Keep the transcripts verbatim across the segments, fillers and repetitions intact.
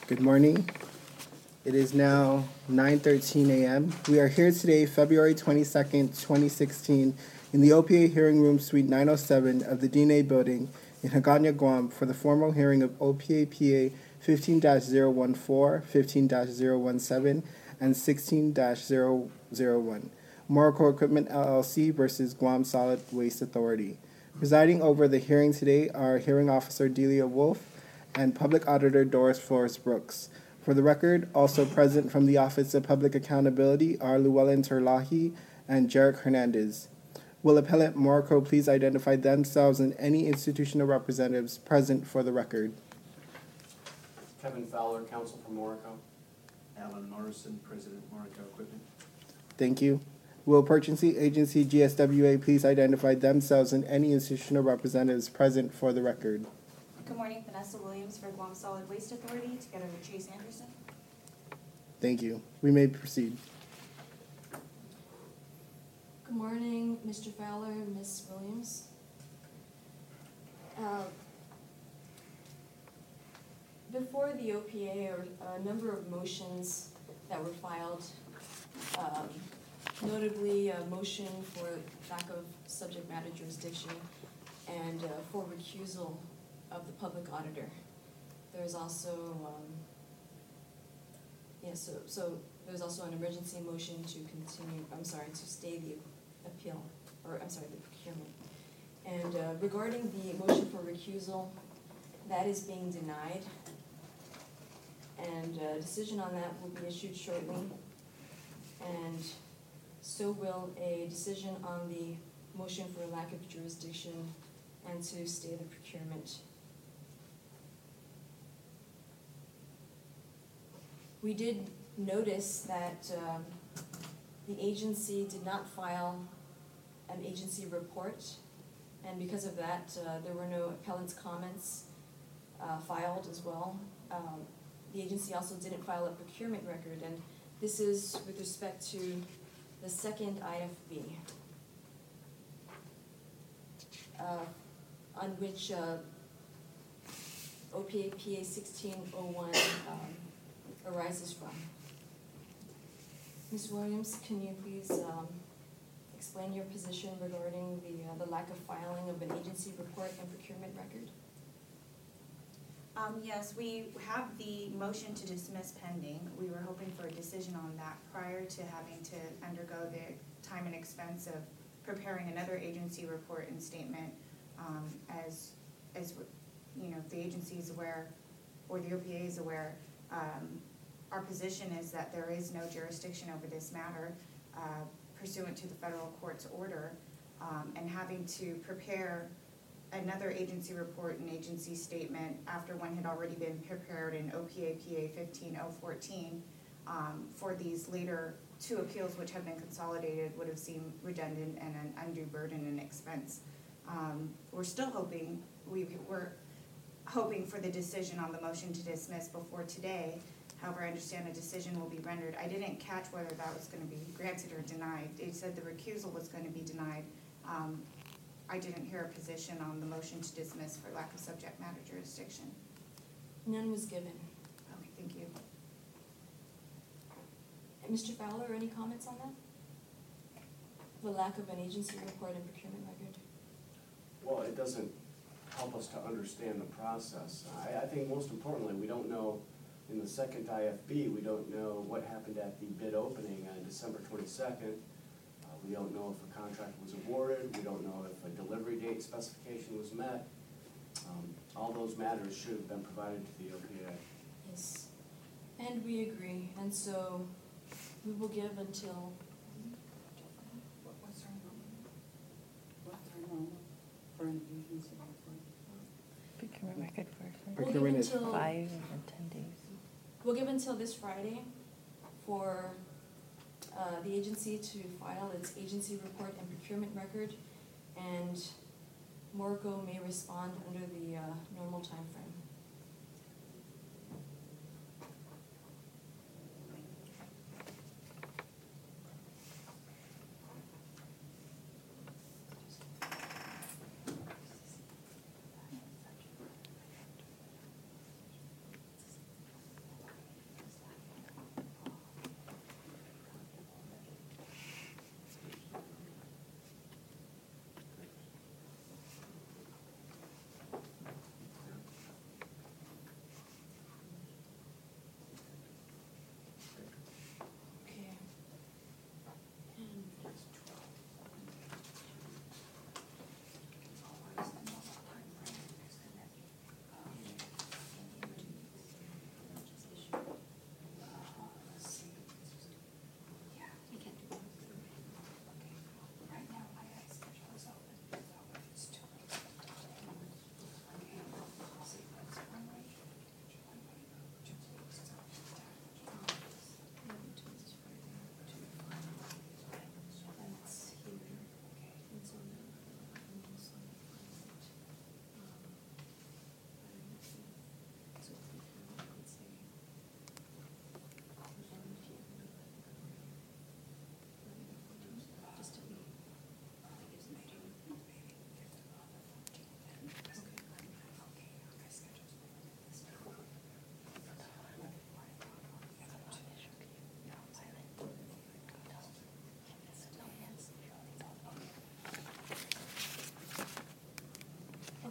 Good morning. It is now nine thirteen a m We are here today, February twenty-second, twenty sixteen, in the O P A Hearing Room, Suite nine oh seven of the D N A Building in Hagåtña, Guam, for the formal hearing of O P A P A fifteen dash zero one four, fifteen dash zero one seven, and sixteen dash zero zero one, Morocco Equipment L L C versus Guam Solid Waste Authority. Presiding over the hearing today are Hearing Officer Delia Wolf and Public Auditor Doris Flores Brooks. For the record, also present from the Office of Public Accountability are Llewellyn Terlahi and Jarek Hernandez. Will Appellant Morocco please identify themselves and any institutional representatives present for the record? Kevin Fowler, Counsel for Morocco. Alan Morrison, President, Morocco Equipment. Thank you. Will Purchasing Agency G S W A please identify themselves and any institutional representatives present for the record? Good morning, Vanessa Williams for Guam Solid Waste Authority, together with Chase Anderson. Thank you. We may proceed. Good morning, Mister Fowler and Miz Williams. Uh, before the O P A are a number of motions that were filed, um, notably a motion for lack of subject matter jurisdiction and uh, for recusal of the public auditor. There's also, um, yeah, so, so there's also an emergency motion to continue, I'm sorry, to stay the appeal, or I'm sorry, the procurement. And uh, regarding the motion for recusal, that is being denied. And a decision on that will be issued shortly. And so will a decision on the motion for lack of jurisdiction and to stay the procurement. We did notice that um, the agency did not file an agency report, and because of that, uh, there were no appellant's comments uh, filed as well. Um, the agency also didn't file a procurement record, and this is with respect to the second I F B, uh, on which uh, O P A P A sixteen oh one um, arises from. Miz Williams, can you please um, explain your position regarding the uh, the lack of filing of an agency report and procurement record? Um, yes, we have the motion to dismiss pending. We were hoping for a decision on that prior to having to undergo the time and expense of preparing another agency report and statement. Um, as, as you know, the agency is aware, or the O P A is aware, um, our position is that there is no jurisdiction over this matter uh, pursuant to the federal court's order, um, and having to prepare another agency report and agency statement after one had already been prepared in O P A P A fifteen oh fourteen um, for these later two appeals which have been consolidated would have seemed redundant and an undue burden and expense. Um, we're still hoping, we were hoping for the decision on the motion to dismiss before today. However, I understand a decision will be rendered. I didn't catch whether that was going to be granted or denied. It said the recusal was going to be denied. Um, I didn't hear a position on the motion to dismiss for lack of subject matter jurisdiction. None was given. Okay, thank you. And Mister Fowler, any comments on that? The lack of an agency report and procurement record? Well, it doesn't help us to understand the process. I, I think most importantly, we don't know, in the second I F B, we don't know what happened at the bid opening on December twenty-second. Uh, we don't know if a contract was awarded. We don't know if a delivery date specification was met. Um, all those matters should have been provided to the O P A. Yes, and we agree, and so we will give until, What's our normal? What's our normal for an agency report? Procurement record first. we'll give Procurement is until, Five and ten days. we'll give until this Friday for uh, the agency to file its agency report and procurement record, and Morocco may respond under the uh, normal time frame.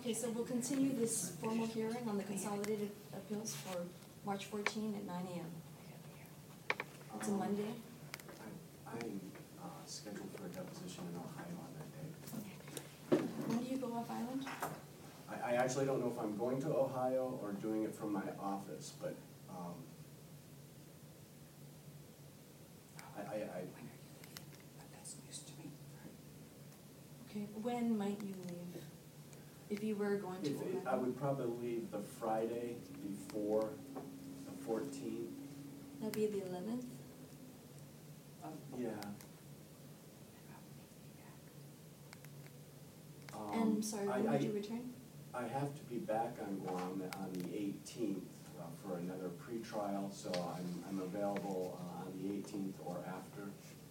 Okay, so we'll continue this formal hearing on the consolidated appeals for March fourteenth at nine AM. It's a Um, Monday. I- I'm uh, scheduled for a deposition in Ohio on that day. When do you go off island? I, I actually don't know if I'm going to Ohio or doing it from my office, but, um, I, I, I, Okay, when might you leave? If you were going to if, it- I Ohio? would probably leave the Friday before the fourteenth. That'd be the eleventh? Yeah. Um, And, sorry, I- when would I- you return? I have to be back on Guam on the eighteenth uh, for another pretrial, so I'm, I'm available uh, on the eighteenth or after.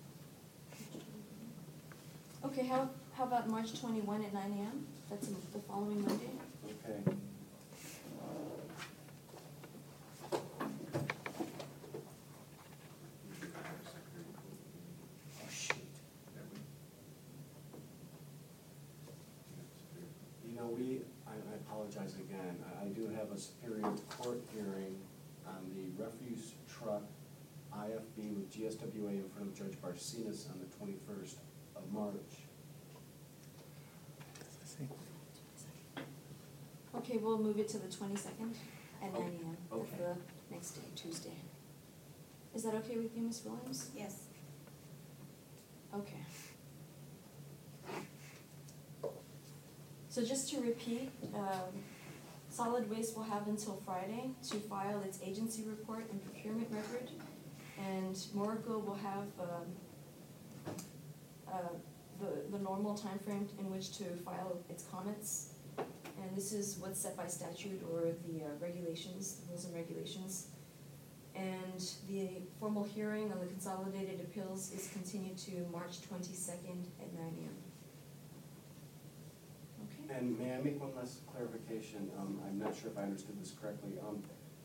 Okay, how, how about March twenty-first at nine AM? That's the following Monday. Okay. Oh, shoot. You know, we, I I apologize again, I I do have a Superior Court hearing on the refuse truck I F B with G S W A in front of Judge Barcinas on the twenty-first of March. Okay, we'll move it to the twenty-second at nine AM. That's Okay. the next day, Tuesday. Is that okay with you, Miz Williams? Yes. Okay. So just to repeat, um, Solid Waste will have until Friday to file its agency report and procurement record. And Morrico will have, um, uh, the, the normal timeframe in which to file its comments. And this is what's set by statute or the uh, regulations, the rules and regulations. And the formal hearing on the consolidated appeals is continued to March twenty-second at nine AM. Okay? And may I make one last clarification? Um, I'm not sure if I understood this correctly. Um,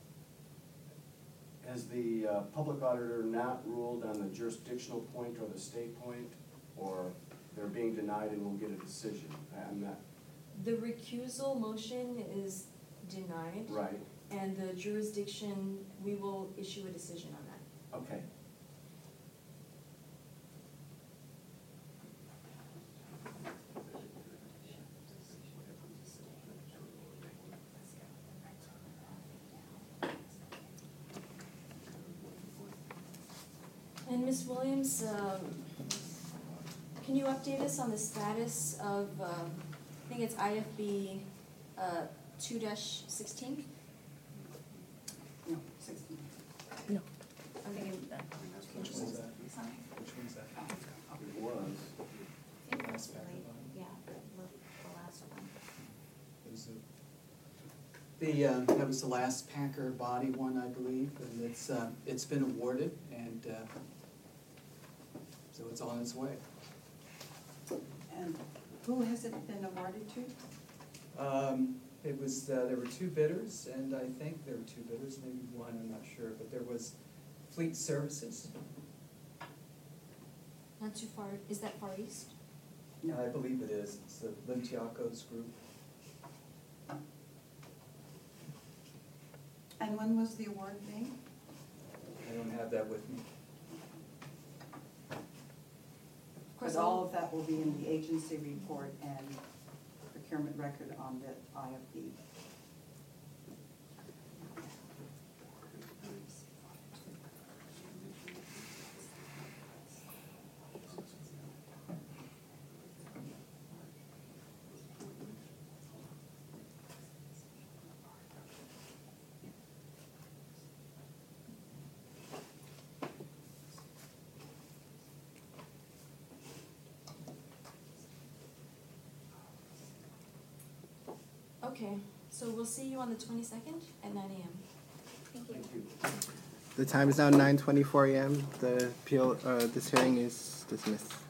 Has the uh, public auditor not ruled on the jurisdictional point or the state point? Or they're being denied and we'll get a decision? I- I'm not, The recusal motion is denied. right, And the jurisdiction, we will issue a decision on that. okay. And Miz Williams, um, can you update us on the status of, um, I think it's I F B uh, two dash sixteen? No, sixteen. No. I think it, Which one's that? sorry, Which one's that? It was. I think it was really, yeah, the, the last one. Is it- The, uh, that was the last Packer body one, I believe, and it's, uh, it's been awarded, and, uh, so it's on its way. And who has it been awarded to? Um, it was, uh, there were two bidders, and I think there were two bidders, maybe one, I'm not sure, but there was Fleet Services. Not too far, is that Far East? I believe it is, it's the Limtiakos group. And when was the award made? I don't have that with me. Of course, But all of that will be in the agency report and procurement record on the I F B. Okay, so we'll see you on the twenty-second at nine AM. Thank you. Thank you. The time is now nine twenty-four AM. The appeal, uh, this hearing is dismissed.